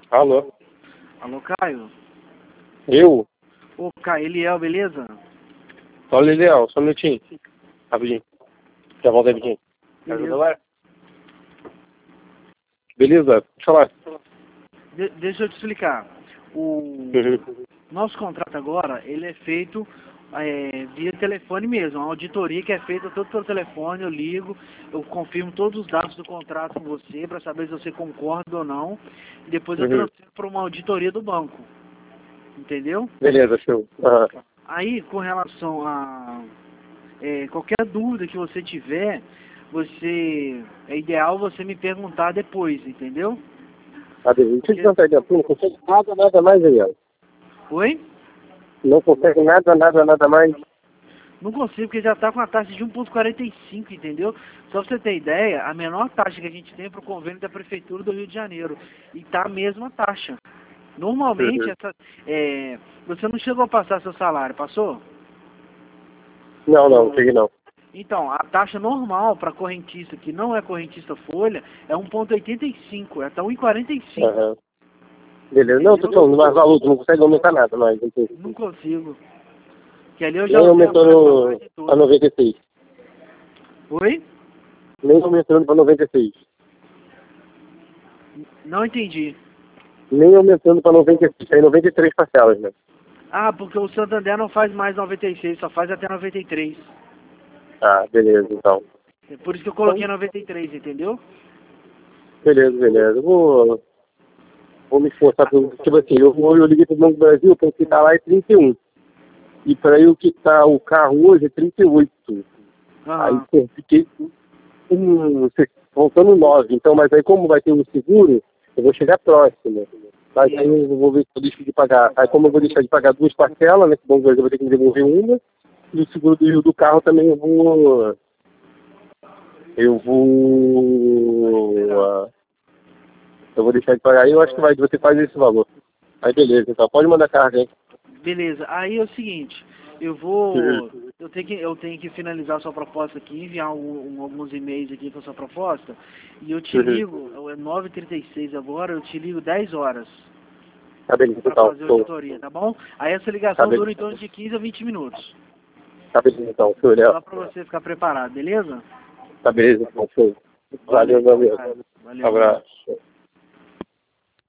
Alô? Alô, Caio? Eu? Ô, Caio, Eliel, beleza? Olha, Eliel, só um minutinho. Rapidinho. Já volto aí, rapidinho. Beleza. Beleza? Deixa eu falar. Deixa eu te explicar. O Uhum. nosso contrato agora, ele é feito via telefone mesmo. Uma auditoria que é feita todo pelo telefone, eu ligo, eu confirmo todos os dados do contrato com você para saber se você concorda ou não. E depois eu Uhum. transfiro para uma auditoria do banco. Entendeu? Beleza, show. Aham. Aí, com relação a qualquer dúvida que você tiver, é ideal você me perguntar depois, entendeu? Deixa eu te contar, Eliel. Tu não consegue nada mais, Eliel. Oi? Não consegue nada mais. Não consigo, porque já está com a taxa de 1,45, entendeu? Só pra você ter ideia, a menor taxa que a gente tem é para o convênio da Prefeitura do Rio de Janeiro. E tá a mesma taxa. Normalmente, Uhum. você não chegou a passar seu salário, passou? Não, cheguei não. Então, a taxa normal para correntista, que não é correntista folha, é 1,85, é até 1,45. Aham. Beleza. Não, tô Entendeu? falando, mais valor, tu não consegue aumentar nada mais. Entendi. Não consigo. Que ali eu já Nem usei a margem pra aumentando mais de pra tudo. 96. Oi? Nem aumentando pra 96. Não entendi. Nem aumentando pra 96. Tem 93 parcelas, né? Ah, porque o Santander não faz mais 96, só faz até 93. Ah, beleza, então. É por isso que eu coloquei 93, entendeu? Beleza. Vou me esforçar. Tipo assim, eu liguei pro Banco do Brasil, para quitar lá é 31. E para eu quitar o carro hoje é 38. Aí Aham. pô, fiquei faltando 9. Então, mas aí como vai ter um seguro, eu vou chegar próximo. Mas aí eu vou ver se eu deixo de pagar. Aí como eu vou deixar de pagar duas parcelas, né? Que o Banco do Brasil vai ter que me devolver uma. E o seguro do carro também eu vou deixar de pagar aí, eu acho que você faz esse valor. Aí beleza, então pode mandar carga, hein? Beleza. Aí é o seguinte, Uhum. eu tenho que finalizar a sua proposta aqui, enviar alguns e-mails aqui com a sua proposta, e eu te Uhum. ligo, é 9h36 agora, eu te ligo 10 horas Tá beleza, para então. fazer a Show. auditoria, tá bom? Aí essa Tá ligação dura beleza. em torno de 15 a 20 minutos, Tá beleza, então. Show, Léo. só para você ficar preparado, beleza? Tá beleza, então. Show. Valeu, Valeu meu então, amigo. cara. Valeu, um abraço. Abraço.